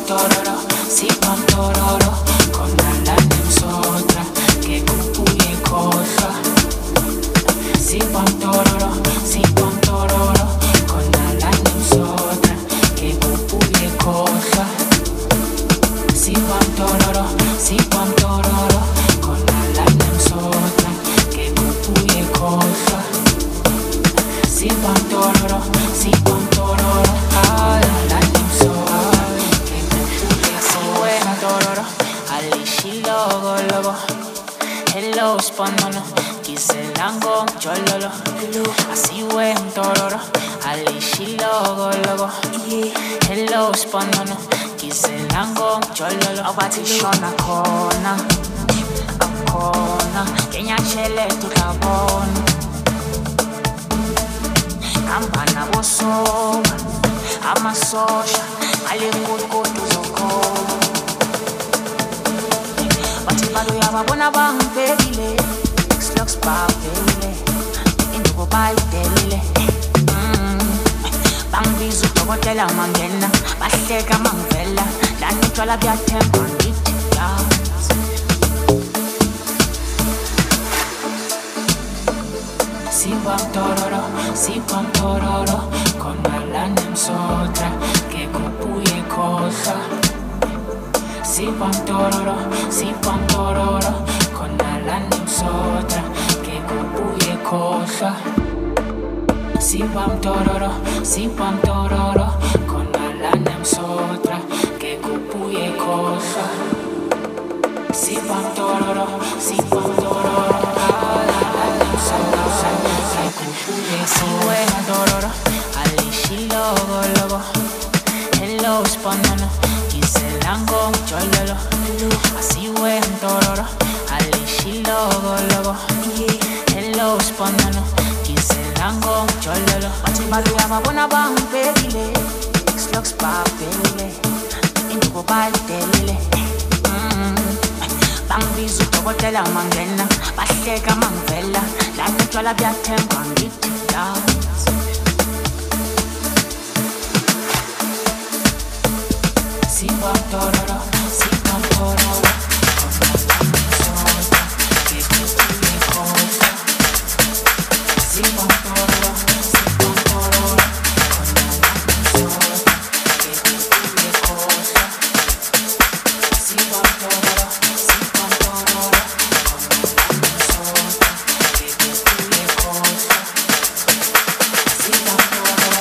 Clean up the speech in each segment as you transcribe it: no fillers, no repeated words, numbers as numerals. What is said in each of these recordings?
tororo, si pam tororo, con la sotra, che cupuye cosa. Si pam tororo, con la sotra, che cupuye cosa. Si pam tororo, con la sotra, che cupuye cosa. Si pam tororo, ah la sotra, che cupuye cosa. Tororo, alishi logo logo, hello spanano, kiselango chololo, así buen tororo, alishi logo logo, hello spanano, kiselango chololo, abatishona kona, akona, kenya chele tutabon, kampana boso, amasosha, alikukutu zoko. Balo yababona bangibekile X-Lux babele Induko bayidele Bangibiza udokotela mangena Bahleka mangivela Lana utshwala buyathemba ngithi Si pam tororo Con la sotra Que cupuye cosa Si pam tororo, con la sotra, que cupuye cosa. Si pam tororo, con la sotra, que cupuye cosa. Si pam tororo, la sotra, que cupuye cosa. Si buena tororo, alishi logo logo, hello spanano. Lango chololo, así buen tororo, alishi logo logo, hello spanano, kiselango chololo. Balo yababona bangibekile, X-Lux babele, induko bayidele. Bangibiza udokotela mangena, bahleka mangivela, lana utshwala buyathemba ngithi Si pam tororo, con la sotra, que cupuye cosa. Si pam tororo, con la sotra, que cupuye cosa. Si pam tororo, con la sotra, que cupuye cosa. Si pam tororo.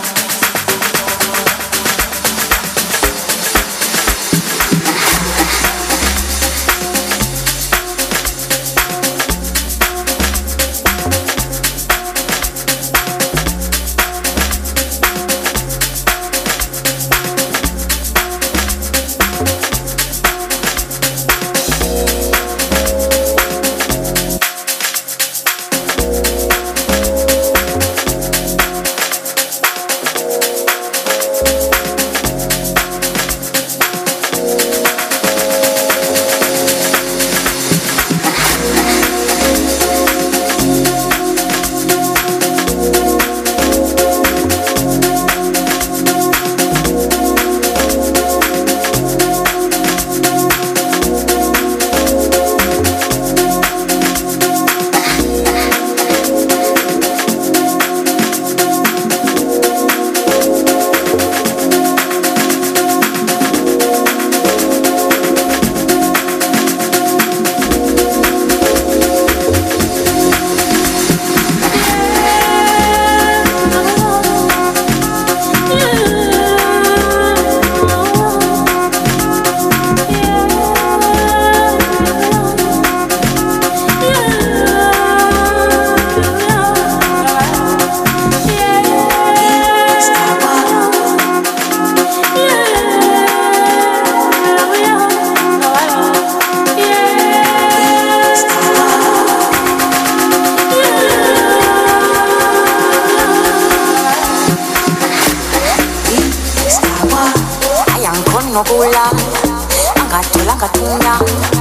nokula angathola ngathunya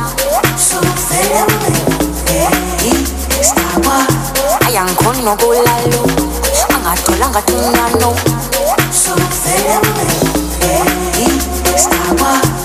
Stawa ayangikhona nokulalo angathola ngathunya no Stawa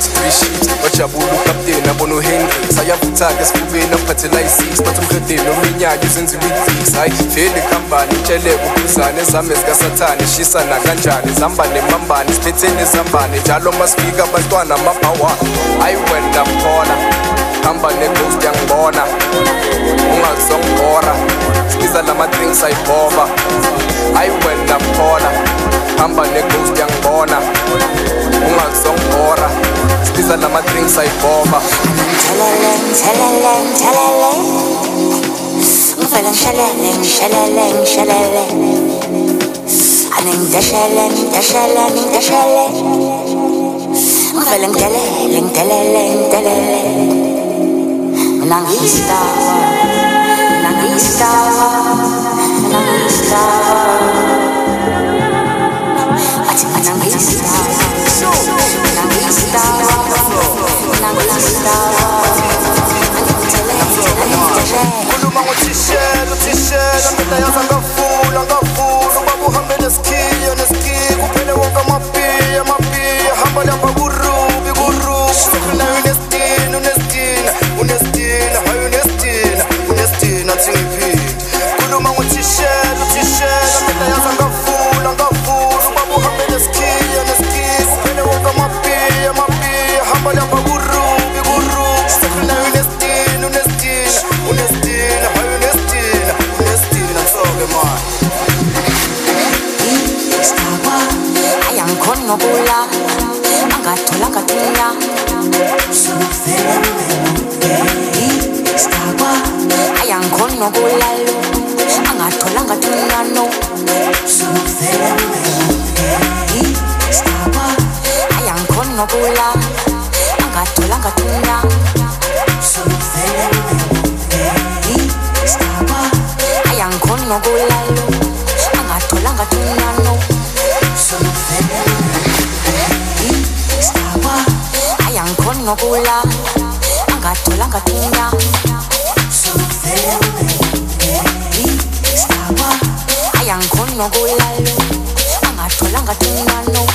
uthi Brigitte wajabula ukapteni abona uHenry sayavutha-ke esifubeni aphathela i-6 bathi umhedeni ominyaka izenziwa i-fix hayi vele ikhambani itsheleke ubuzane ezame zikasathane shisana kanjani izambane mambane siphetheni ezambane njalo masifika abantwana amabhawa hayi wena khona hamba ne-ghost yangibona ungazongibhora sibiza lama-drinks ayibhova hayi wena khona hamba ne-ghost yangibona ungazongibhora sibiza lama-drinks ayibhova ngivele ngishelele anengideshele ngivele ngidelele mina ngiyistar athi mina ngiyistar khuluma ngothishela mina yaza ngavula ubaba uhambe neskiya kuphele wonke amapiya hamba lapha kurubi sokuna unestina hayi unestina athi ngiphinde khuluma ngothishela mina yaza ngavula ubaba uhambe neskiya kuphele wonke amapiya hamba lapha kurubi sokuna unestina hayi unestina soke man istakwa ayangikhona ukula angathola ngathina istakwa ayangikhona ukula angathola ngathina no istakwa ayangikhona ukula angathola ngathina istakwa ayangikhona ukula angathola ngathina no istakwa ayangikhona ukula angathola ngathina istakwa ayangikhona ukula angathola ngathina no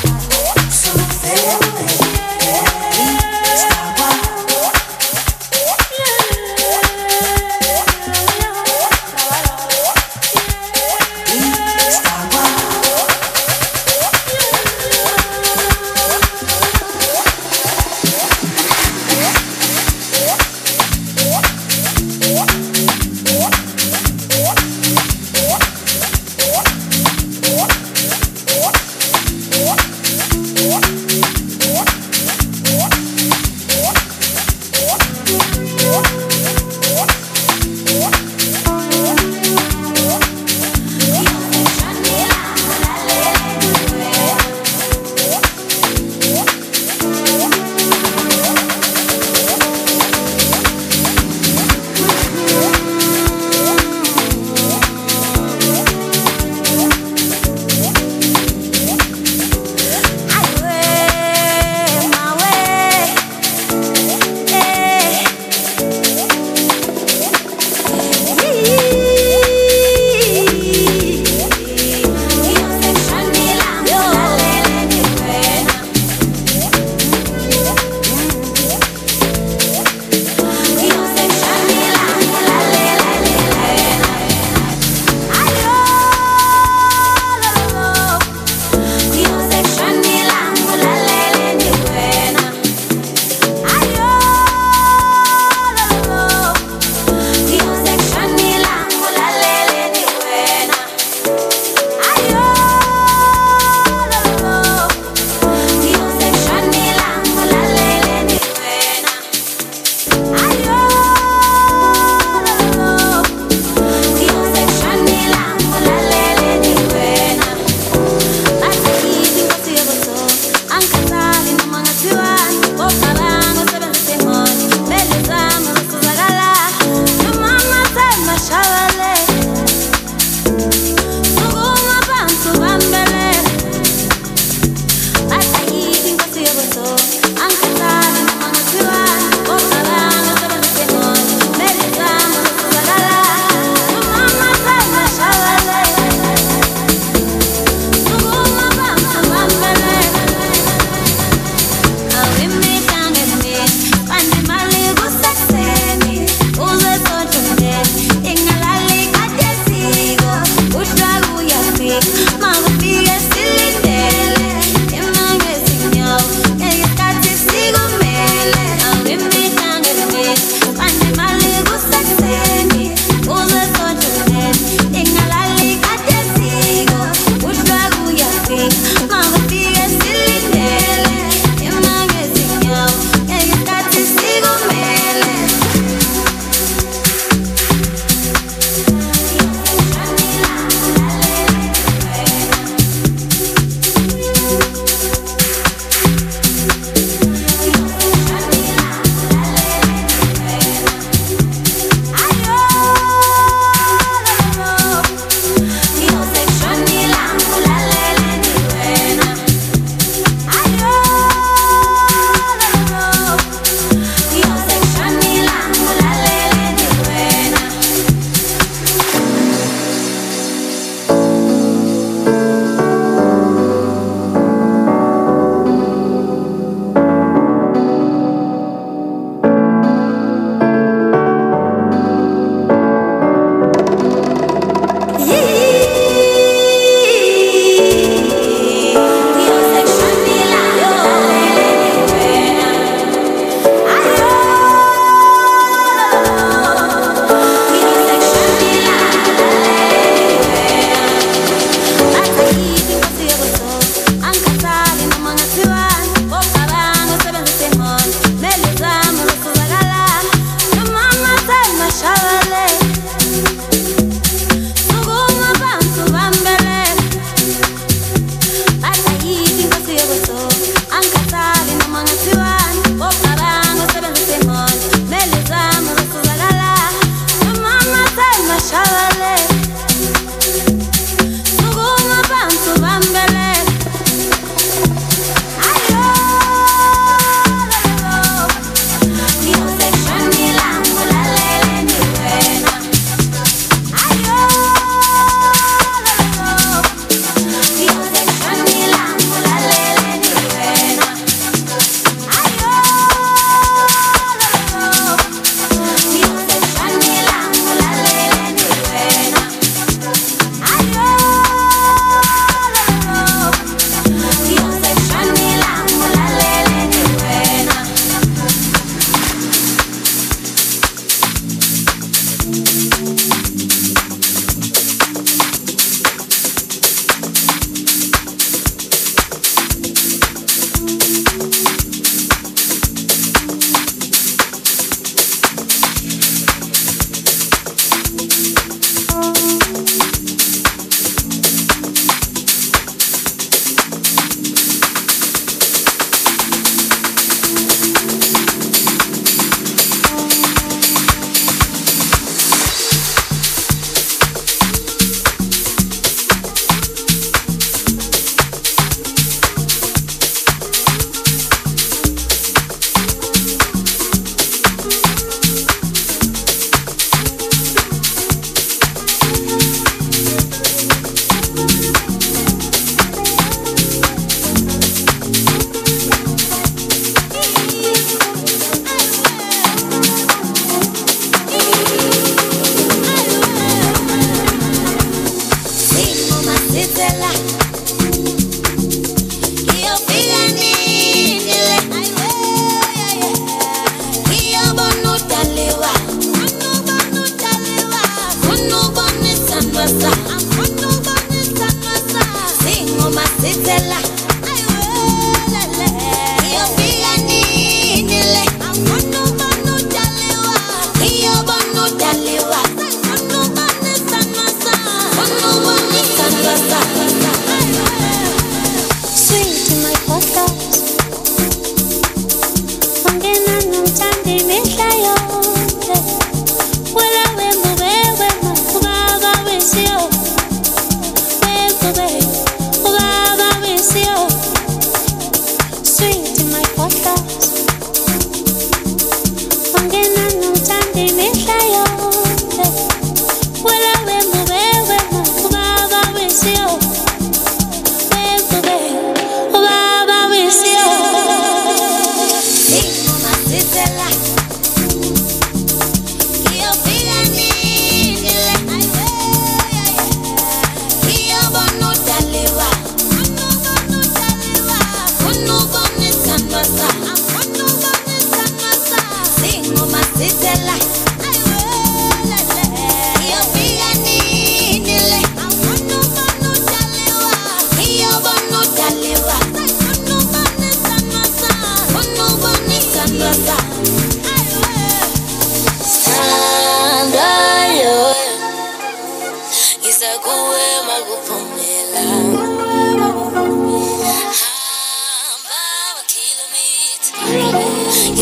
With me down.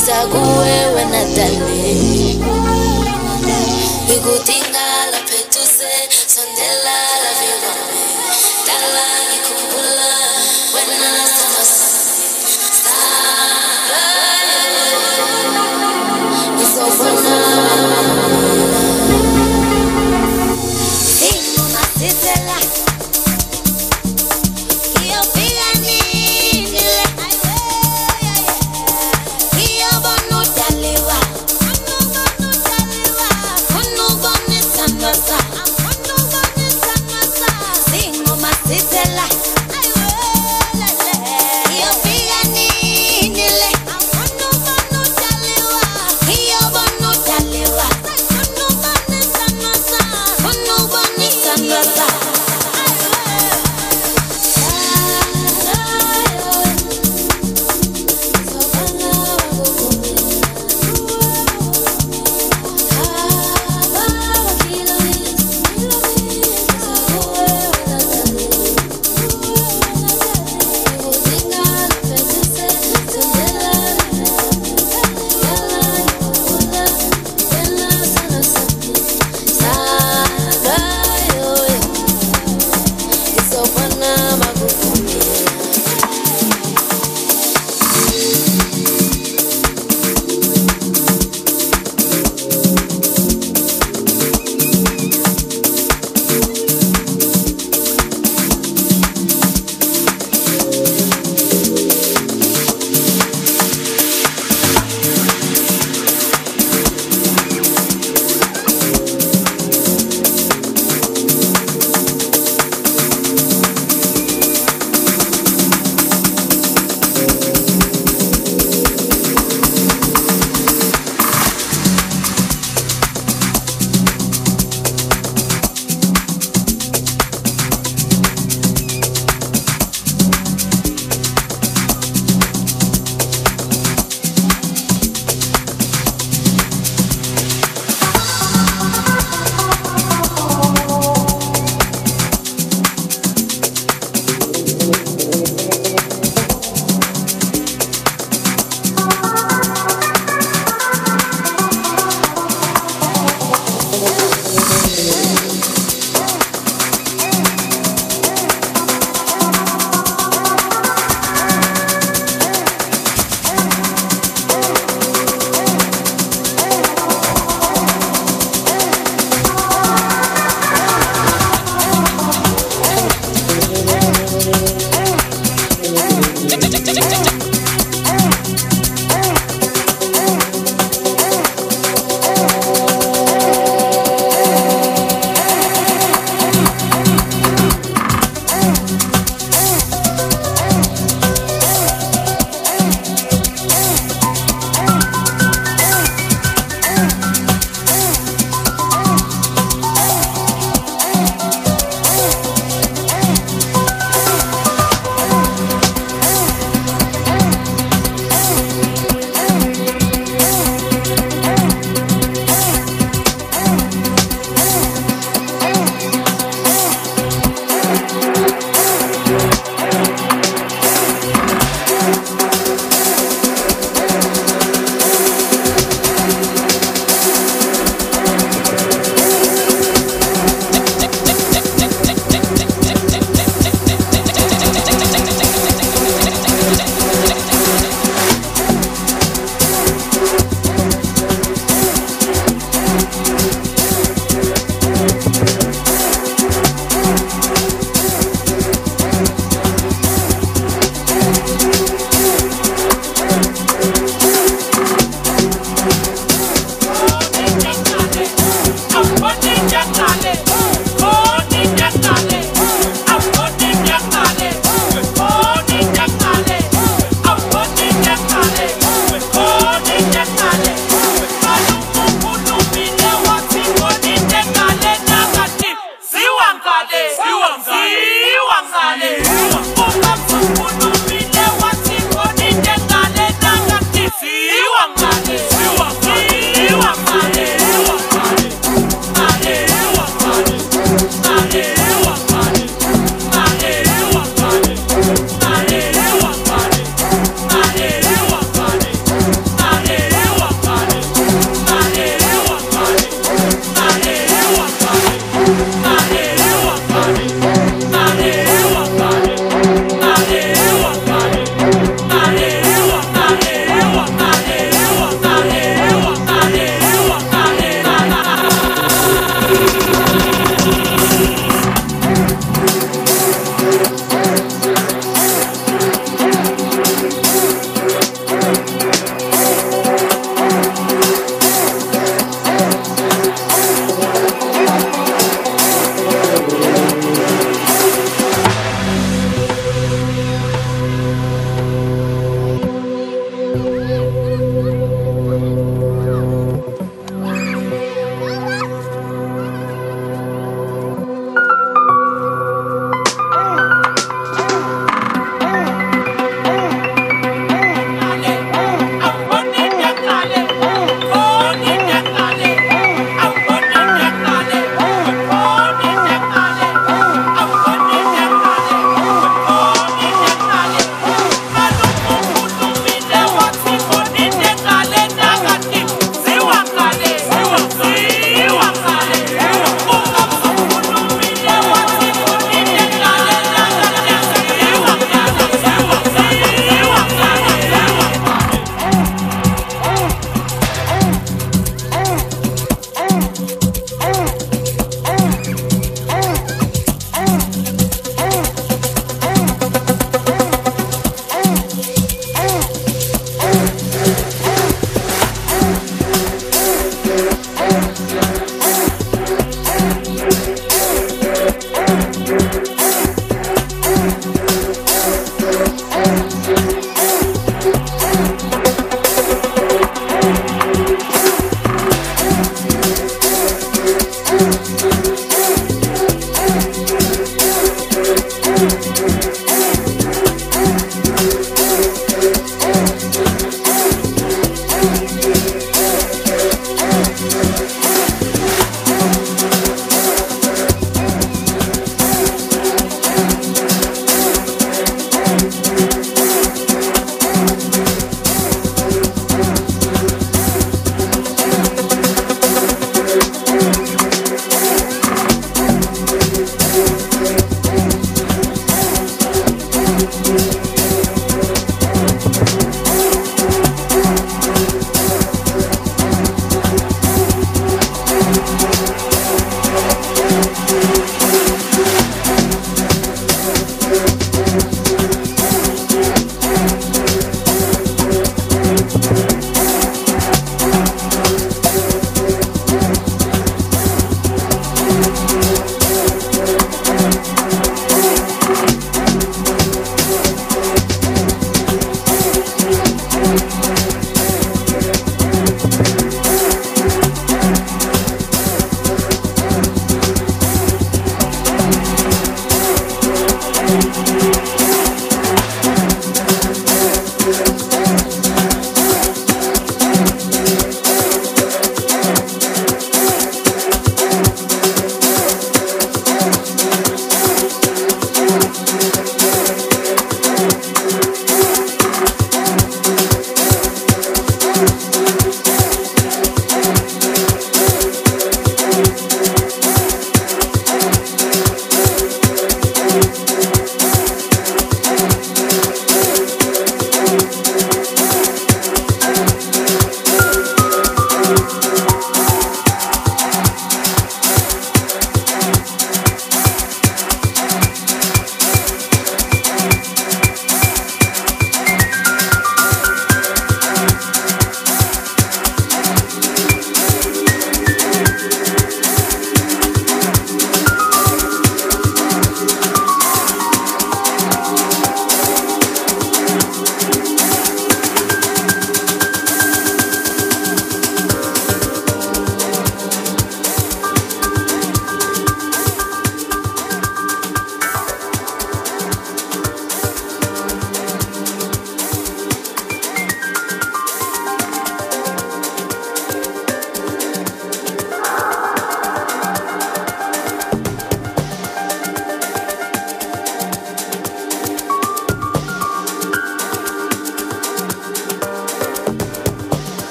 Isaguwe natale Igutingala petuse Sondela la vigome Dala ikumbula Wena samasasi Isofana Sinu masitela Iyo pigani Nile Iyo bonu daliwa Kunu boni sanwasa Sinu masitela Iyo pigani Nile Iyo bonu daliwa Kunu boni sanwasa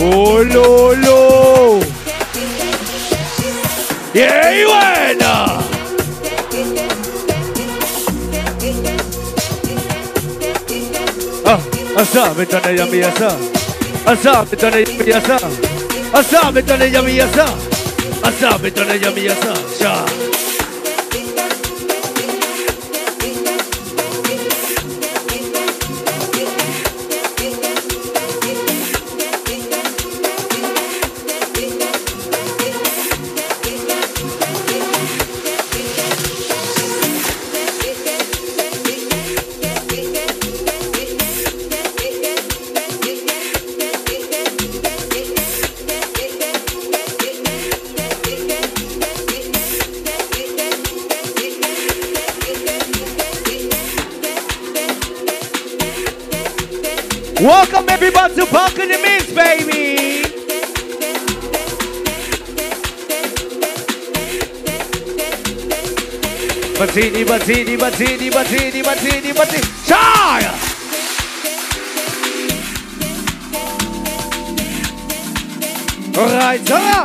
Oh, Lolo. Yeah, you are. Asa, me tane yummy asa. Asa, me tane yummy asa. Asa, me tane yummy asa. Asa, me tane yummy asa. Sha. Welcome everybody to Park in the Mix, baby. Batini, batini, batini, batini, batini, batini. Shire! Alright, Zara!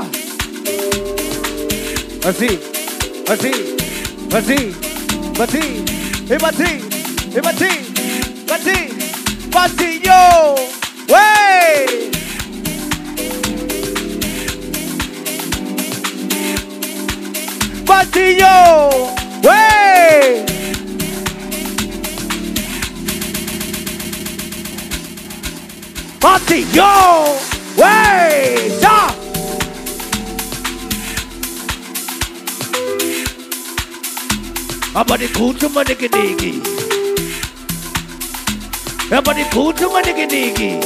Bati, bati, bati, bati, hey bati, hey bati, bati. Pasillo, wey. Pasillo, wey. Pasillo, wey. Stop. Abadi kutu manikinigi. Everybody cool to my nigga nigga.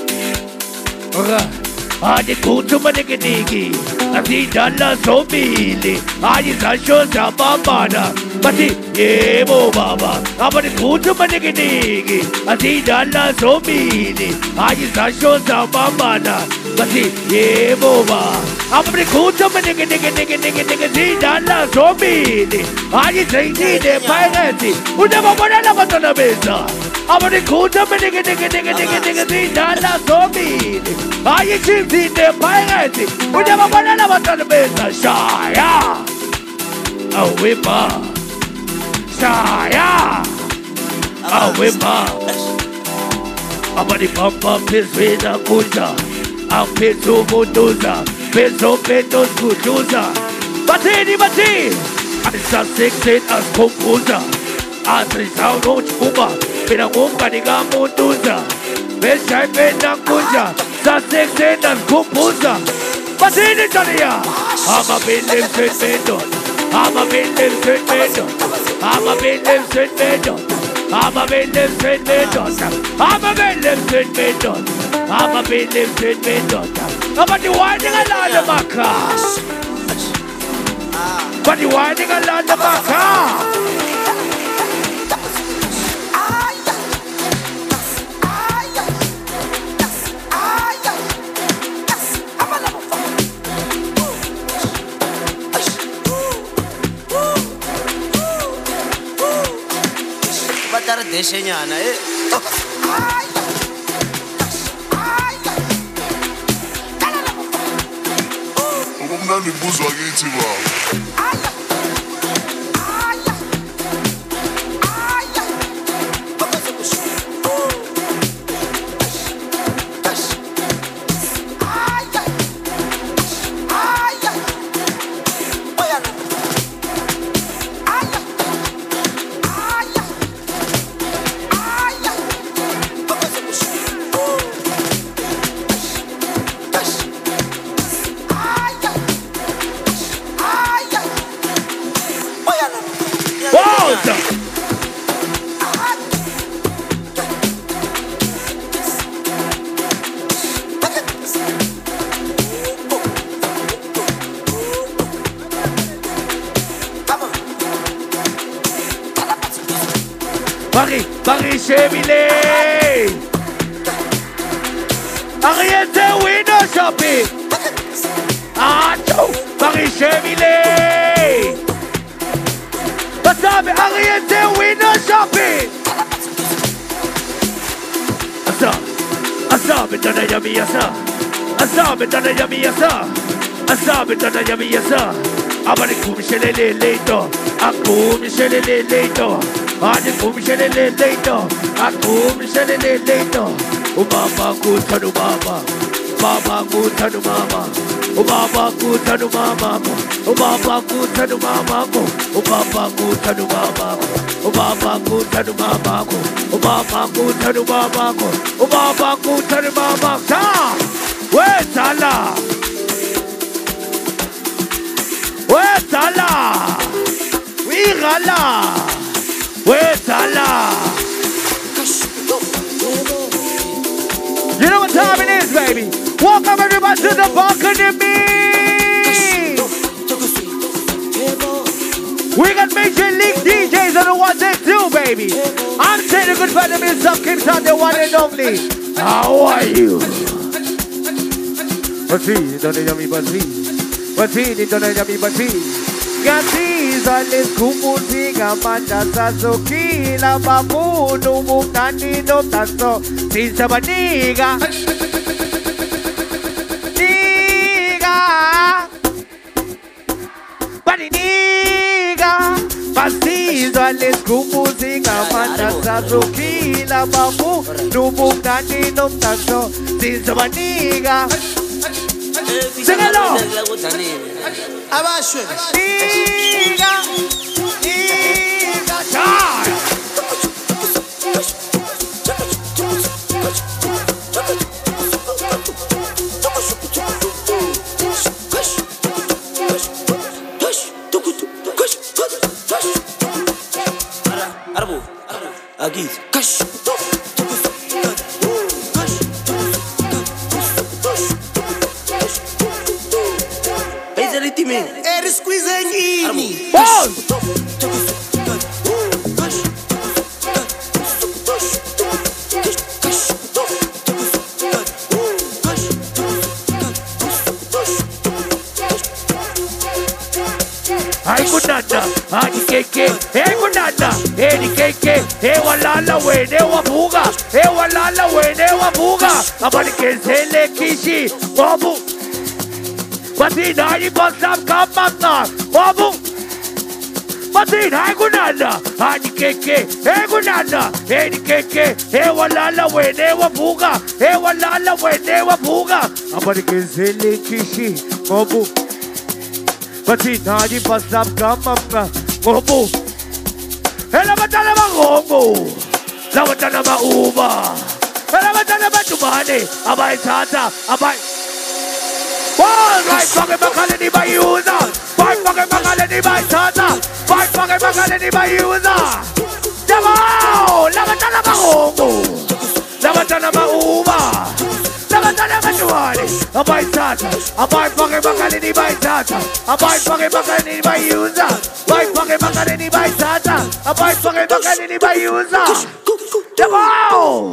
I did cool to my nigga nigga. I see Dalla so mealy. I is a show Sabamana. But yeah, Baba. Everybody cool to my nigga nigga. I see Dalla so mealy. I is a show Sabamana. But yeah, Baba. Everybody cool to my nigga nigga. See Dalla so mealy. I is a need piracy. Who never want to love on the mesa. I'm gonna go to me, nigga, Dalla so mean. Are you chips in the pirate? We never want to love on the business. Shaya, a whipper. Shaya, a whipper. I'm gonna pump up his with a kuja. I'm Petro Moduza, Petro Petos Kujuza. Batini, I saw 16 as composer. As a sound of Kuma. Pinangumba ni Gamunduza. Beshay Penanguja. Sa 16 and Kumpuza. Batini Tania. I'm a building straight method. I'm a building straight method. I'm a building straight method. I'm a building straight method. I'm a building straight method. I'm a building straight method. But you winding a lot of my car. But you winding a lot of my car. Deshenyana Ukumnandi buzo akithi baba. Paris Chevile. Ariete window shopping. Paris Chevile. Basabe Ariete window shopping. Asa, betana yami asa. Asabe dana yami yasa. Asabe dana yami yasa. Abani kumshelele leito. Akumshelele leito. Adi kumshelele leito. Akumshelele leito. Umama kutanu mama. Mama kutanu mama. Umama kutanu mama. Umama kutanu mama. Umama kutanu mama. Umama kutanu mama. Umama kutanu mama. Umama kutanu mama. Sa. Wetala. Wetala. Wigala. Wetala. You know what time it is, baby. Welcome everybody to the balcony. We got major league DJs on the ones and two, baby. I'm saying a good friend of mine, Sam Kimpton, the one and only. How are you? Bati, don't you me bati. Bati, don't you me bati. Gati, zalis kumuti gamanda sasoki la babu no mukani no taso. Sinsa baniga. Pasizo aleskumuzinga manasa rukila babu numugani nomtanso sinzabaniga. Sing along. Abashwe. Niga, niga, child. Agis. Eres squeezing. Ay kunanda, ay keke, hey kunanda, hey keke, hey walala we ne wabuga, hey walala we ne wabuga, abani kesele kishi, wabu, bati nai basam kamanda, wabu, bati nai kunanda, ay keke, hey kunanda, hey keke, hey walala we ne wabuga, hey walala we ne wabuga, abani kesele kishi, wabu. Bati nadi pasap kamanga ngobu. Ela batala mangongo. La batala ma uba. Ela batala batumane. Abai tata. Abai. One right fucking bakalani by user. Five fucking bakalani by tata. Five fucking bakalani by user. Demo. La batala mangongo. La batala ma uba. Abai tata, abai fucking bakalini by tata, abai fucking bakalini by user, abai fucking bakalini by tata, abai fucking bakalini by user. Demo,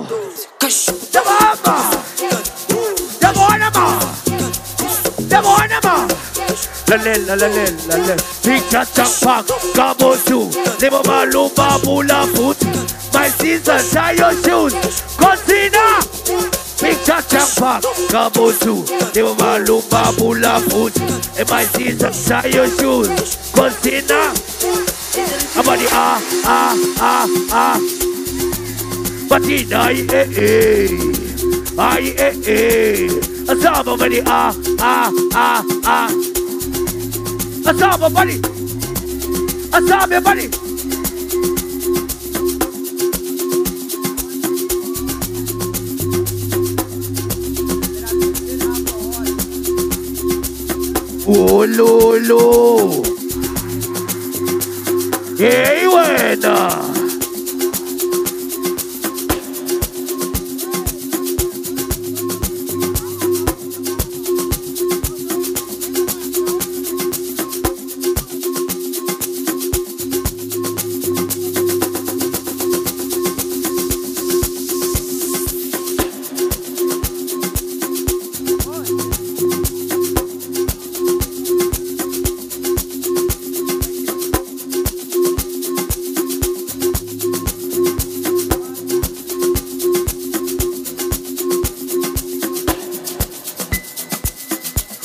demo. La. Picture champak, gabo shoe, lebo malumba bula foot. My sister, tie your shoes, Cosina. Picture champak, gabo shoe, lebo malumba bula foot. And my sister, tie your shoes, Cosina. Abadi Batina, Asaba badi Asaba badi. Asaba badi. Oh lolo. Hey buena.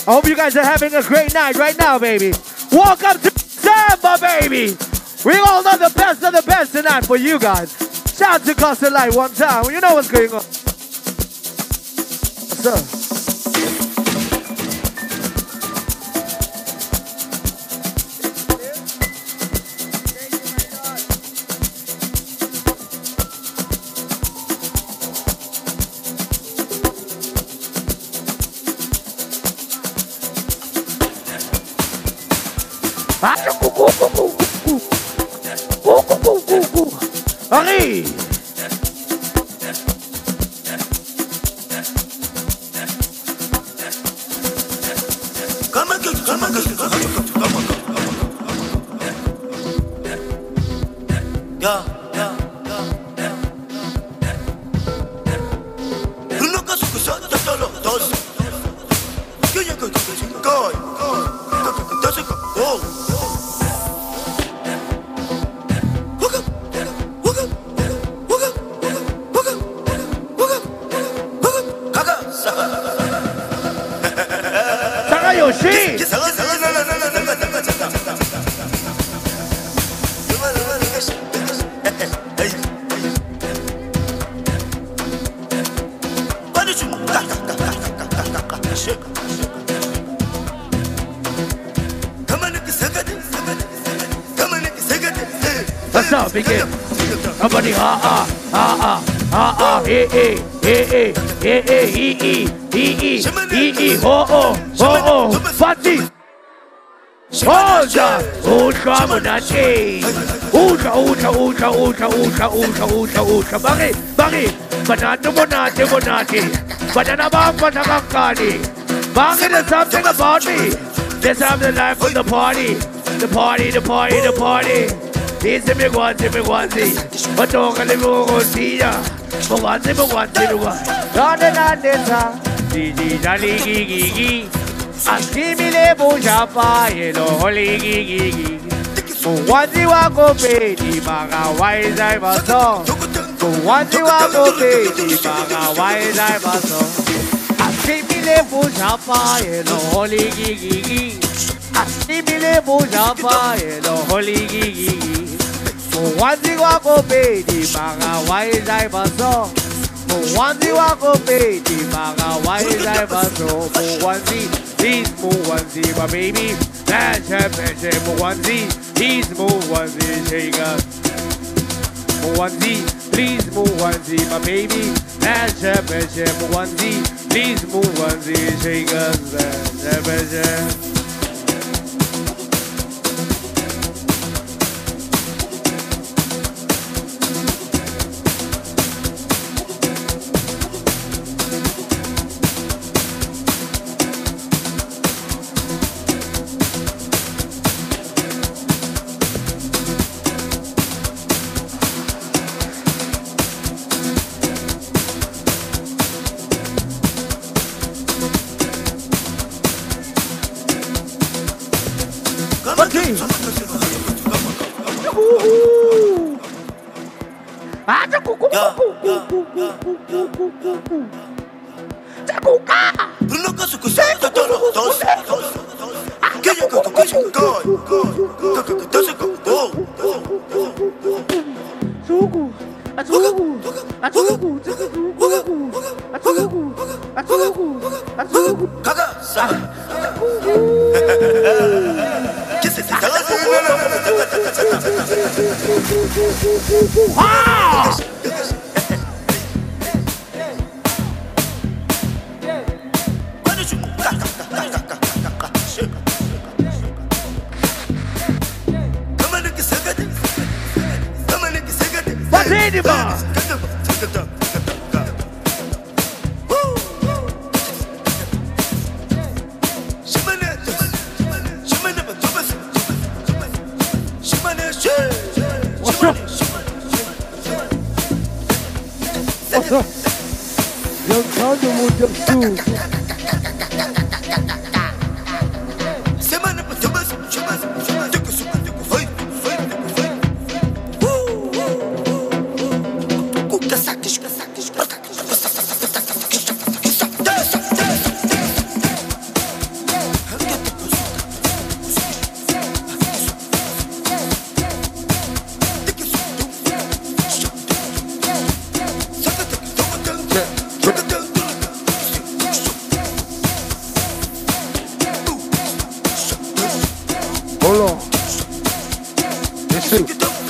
I hope you guys are having a great night right now, baby. Welcome to Samba, baby. We all know the best of the best tonight for you guys. Shout out to Costa Light one time. You know what's going on. What's up? Allez! What's up, begin? Somebody, Fati. Oja, Ultra Monati. Ultra. Bagi. Banana Monati. Banana Bang. Bang, there's something about me. There's something life of the party. The party. This is me guanzi. Otoka le mogosia. Moguanzi. Nandesa. Didi dali gigi. Asimile bujapa yelo holi gigi. Moguanzi wako pe di maga waizai baso. Moguanzi wako pe di maga waizai baso. Asimile bujapa yelo holi gigi. Asimile bujapa yelo holi gigi. Muwanzi wako pe di maga waizai baso. Muwanzi wako pe di maga waizai baso. Muwanzi, please Muwanzi, my baby. Mention Muwanzi, please Muwanzi, shake us. Muwanzi, please Muwanzi, my baby. Mention Muwanzi, please Muwanzi, shake us. Hold on. It's two.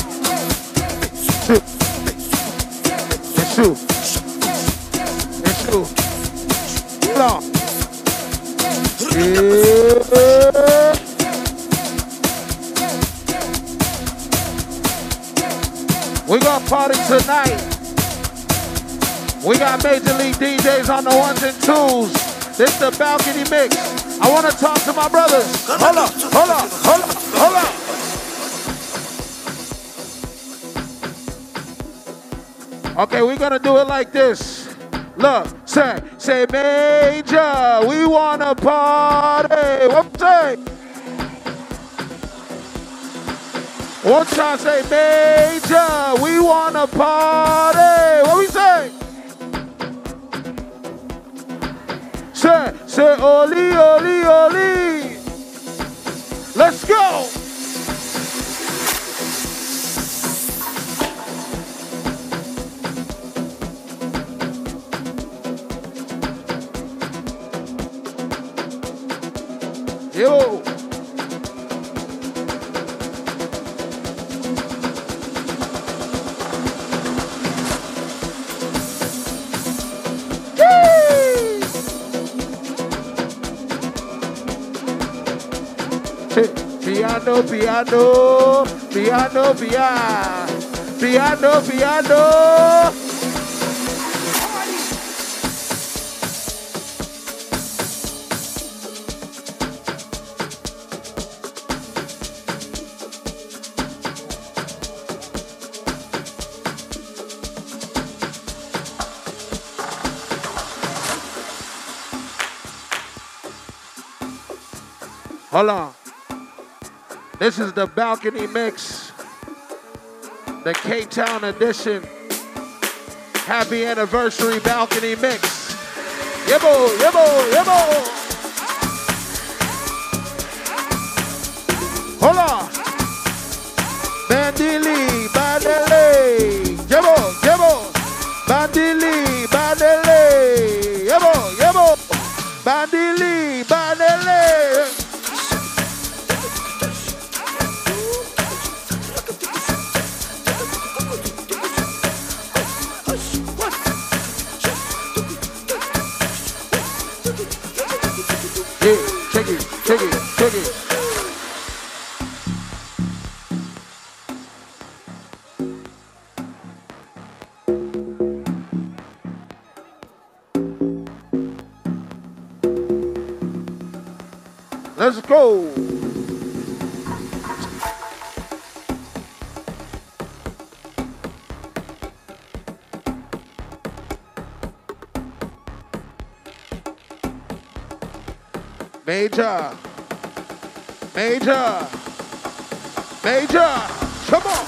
Two. It's two. It's two. Hold on. Yeah. We got party tonight. We got Major League DJs on the ones and twos. This the balcony mix. I want to talk to my brothers. Hold up, hold up, hold up, hold up. Okay, we're gonna do it like this. Look, say Major, we wanna party. What say? One time say Major, we wanna party. What we say? Say Oli, Oli, Oli. Let's go. Yo. Piano, piano, piano, piano, piano, piano. Hold on. This is the balcony mix, the K-Town edition. Happy anniversary balcony mix. Yibbo, yibbo, yibbo. Hold on. Bandili, bandele. Yibbo, yibbo. Bandili, bandele. Yibbo, yibbo. Bandili, bandele. Yeah, check it, check it, check it. Let's go. Major, Major, Major, come on.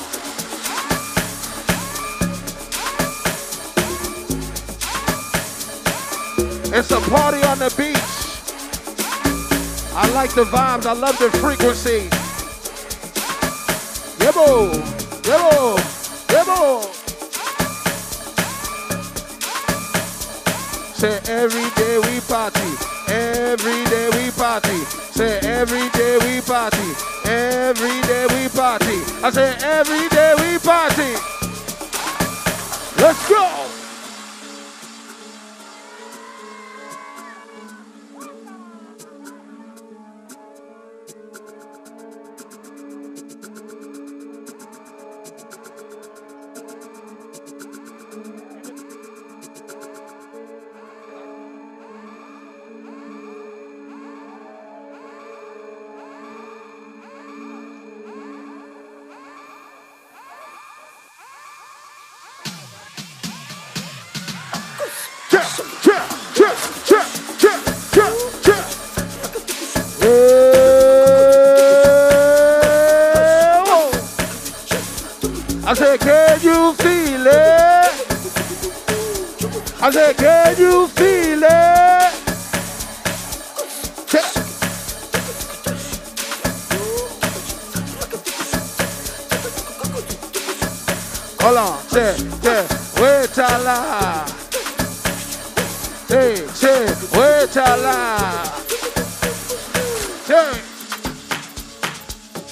It's a party on the beach. I like the vibes, I love the frequency. Yibbo, yibbo, yibbo. Say every day we party. Every day we party. Say every day we party. Every day we party. I say every day we party. Let's go. I said, can you feel it? I said, can you feel it? Hold on, say, wait till I. Say, wait till I. Say.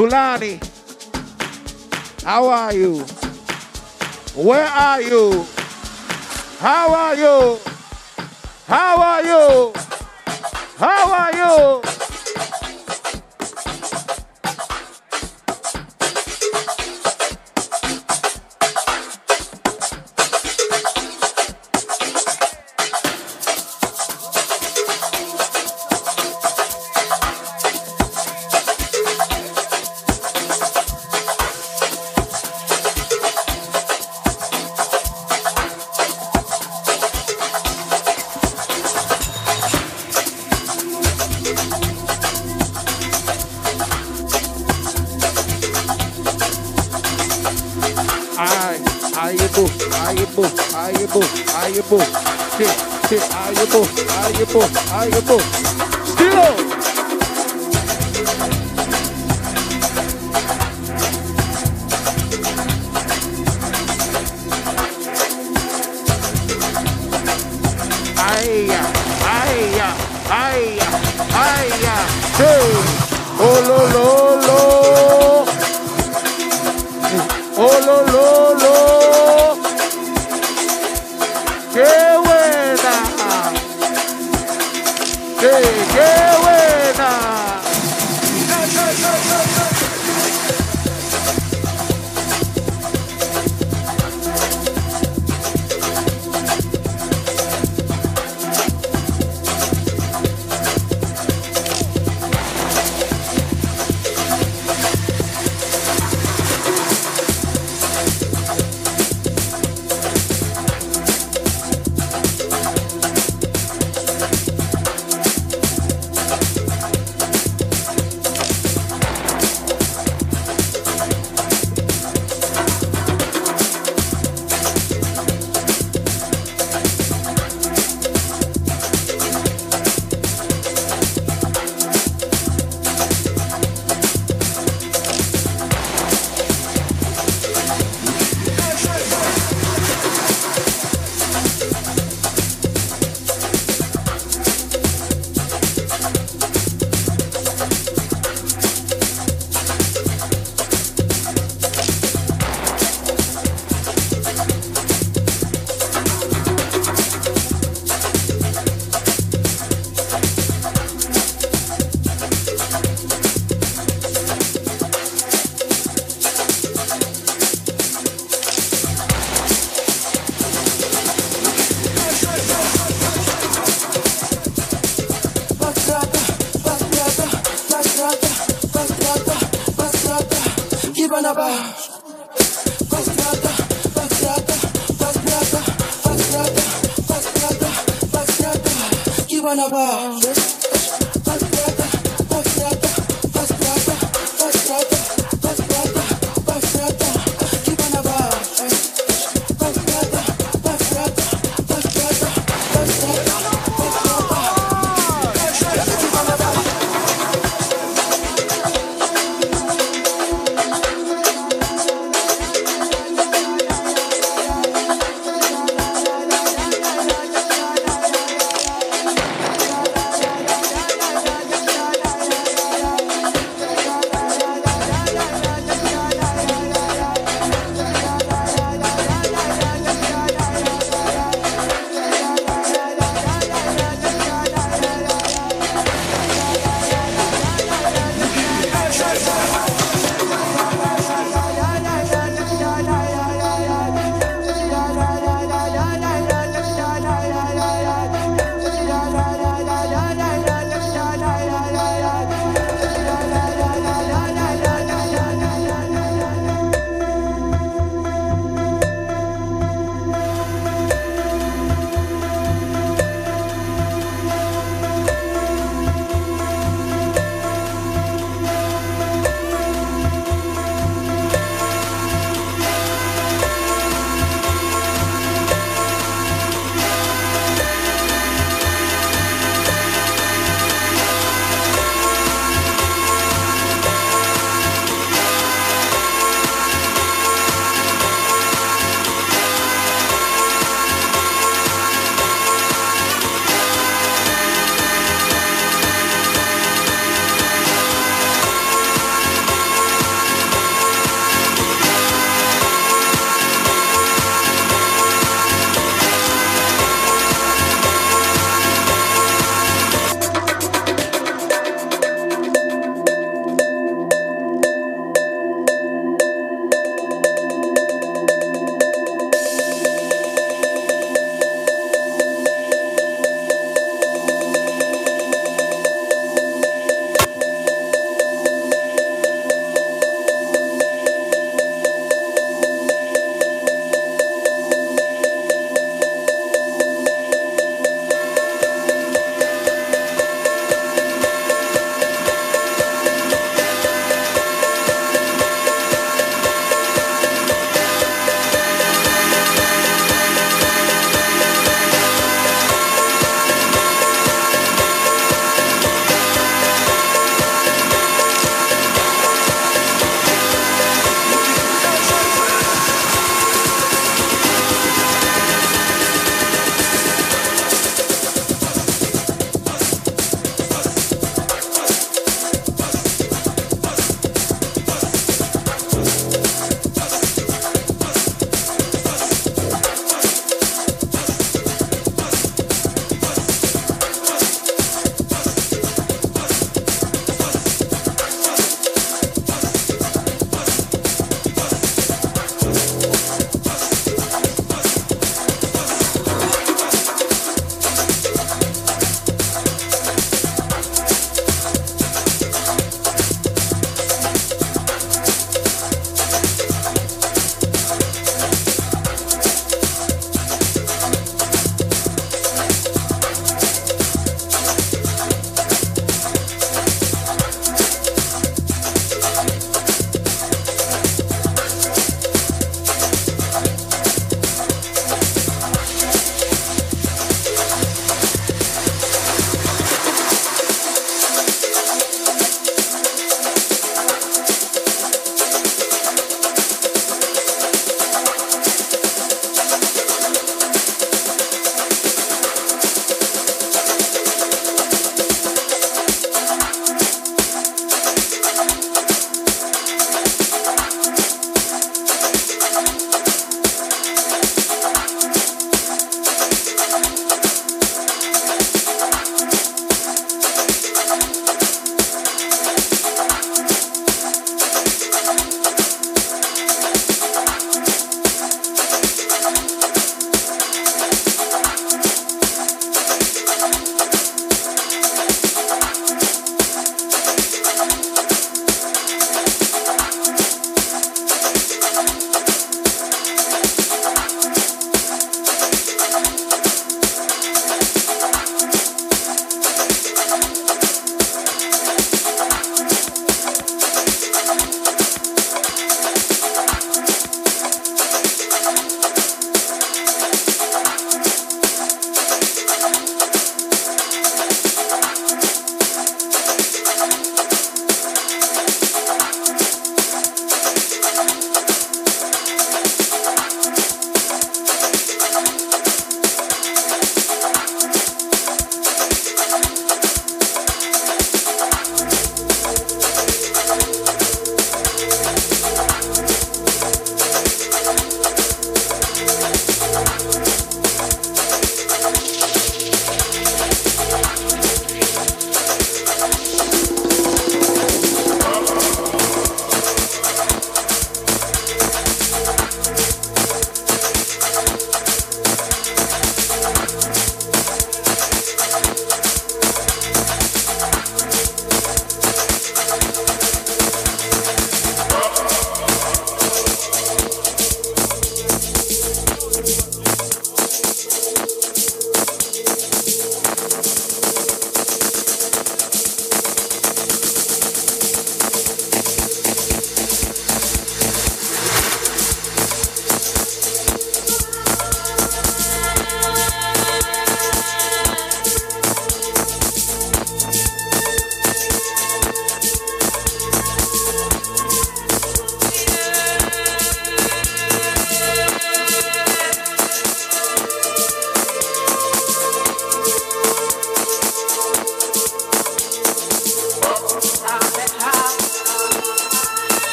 Tulani, how are you? Where are you? How are you? How are you? How are you? Ayebo. Stilo. Aya. Hey. Oh lo lo lo. Oh lo lo lo. Qué buena. ¡Qué buena! Give on a bar.